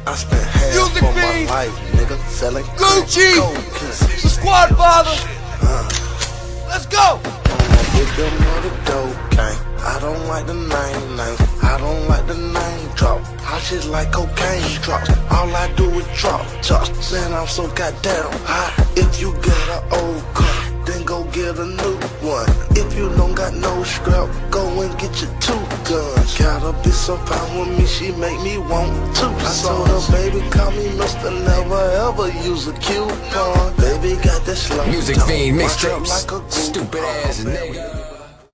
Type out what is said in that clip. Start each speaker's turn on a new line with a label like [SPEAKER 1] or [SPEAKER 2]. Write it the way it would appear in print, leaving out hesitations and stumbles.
[SPEAKER 1] I spent half
[SPEAKER 2] Music
[SPEAKER 1] of my
[SPEAKER 2] Fiend.
[SPEAKER 1] life, nigga, selling
[SPEAKER 2] Gucci.
[SPEAKER 1] coke.
[SPEAKER 2] The Squad Father. Let's go.
[SPEAKER 1] With them other dope gang. I don't like the name. I don't like the name drop. I just like cocaine drops. All I do is drop tops. Man, I'm so goddamn high. If you get an old car, then go get a new one. If you don't got no scrap, go and get your 2 guns. Gotta be so fine with me, she make me want to. I told her, baby, call me Mr. Never Ever use a coupon. Baby got that slow
[SPEAKER 3] Music
[SPEAKER 1] talk.
[SPEAKER 3] Fiend
[SPEAKER 1] Watch it
[SPEAKER 3] mixtapes.
[SPEAKER 1] like a
[SPEAKER 3] Stupid ass nigga.